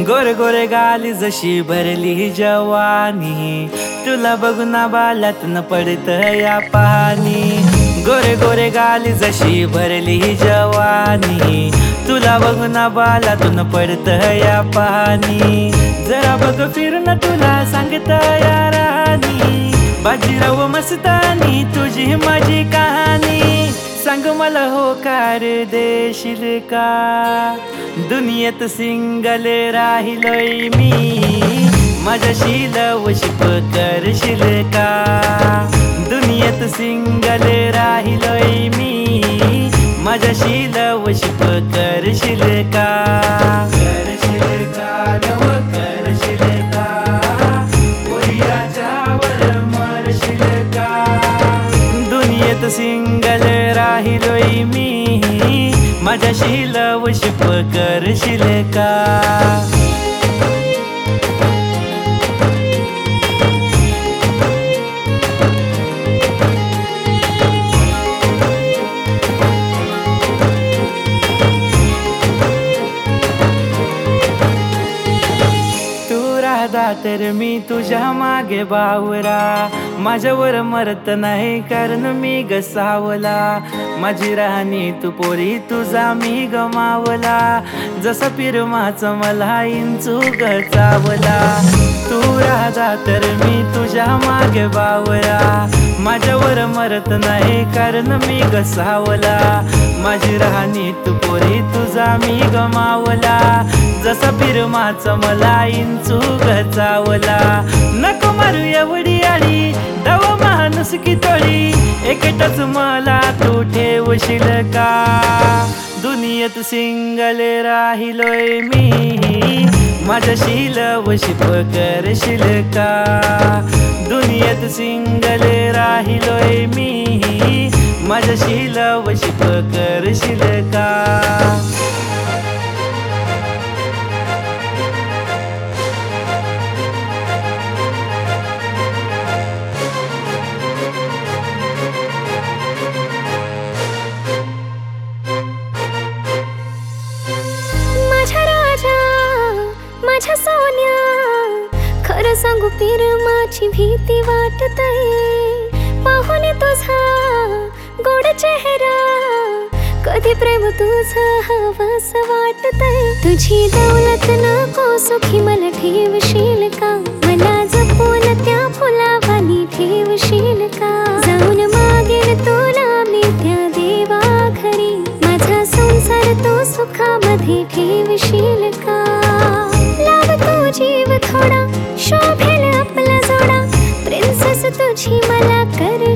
गोरे गोरे गाली जशी भरली जवानी, तुला बघून बाल्यातून पडत या पाणी। गोरे गोरे गाली जशी भरली जवानी, तुला बघून बाल्यातून पडत या पाणी। जरा बघ फिरून तुला सांगत या राणी, बाजीराव मस्तानी तुझी माझी कहाणी। सांग मला होकार देशील का, दुनियेत सिंगल राहिलोय मी, माझ्याशी लवशिप करशील का। दुनियेत सिंगल राहिलोय मी, माझ्याशी लवशिप करशील का। करशील का लव करशील का, पोरीयाच्यावर मरशील का। दुनियेत सिंगल राहिलोय मी, माझ्याशी लवशिप करशील का। तर मी तुझ्या मागे बावरा, माझ्यावर मरत नाही कारण मी गसावला। माझी राहणी तू पोरी तुझा मी गमावला, जसा पिरमाचा मला इंचू गचावला। तू राधा तर मी तुझ्या मागे बावरा, माझ्यावर मरत नाही कारण मी गसावला। माझी राहणी तू पोरी तुझा मी गमावला, जसा पिरमाचा मला इंचू गचावला। नको मारू एवढी आळी दव माणूस की तोळी, एकटच मला तू ठेवशील का। दुनियेत सिंगल राहिलोय मी, माझ्याशी लवशिप करशील का। दुनियेत सिंगल राहिलोय मी, माझ्याशी लवशिप करशील का। माझ्या सोन्या खरं सांगू पिरमाची भीती वाटतय, पाहून तुझा गोड चेहरा कधी प्रेम तुझं हवस वाटतय। तुझी दौलत नको सुखी मला ठेवशील का, मला जपून त्या फुलावानी ठेवशील का। जाऊन मागेल तुला मी त्या देवा घरी, माझा संसार तो सुखामध्ये ठेवशील का। जीव थोडा शोभेल आपला जोडा, प्रिन्सेस तुझी मला कर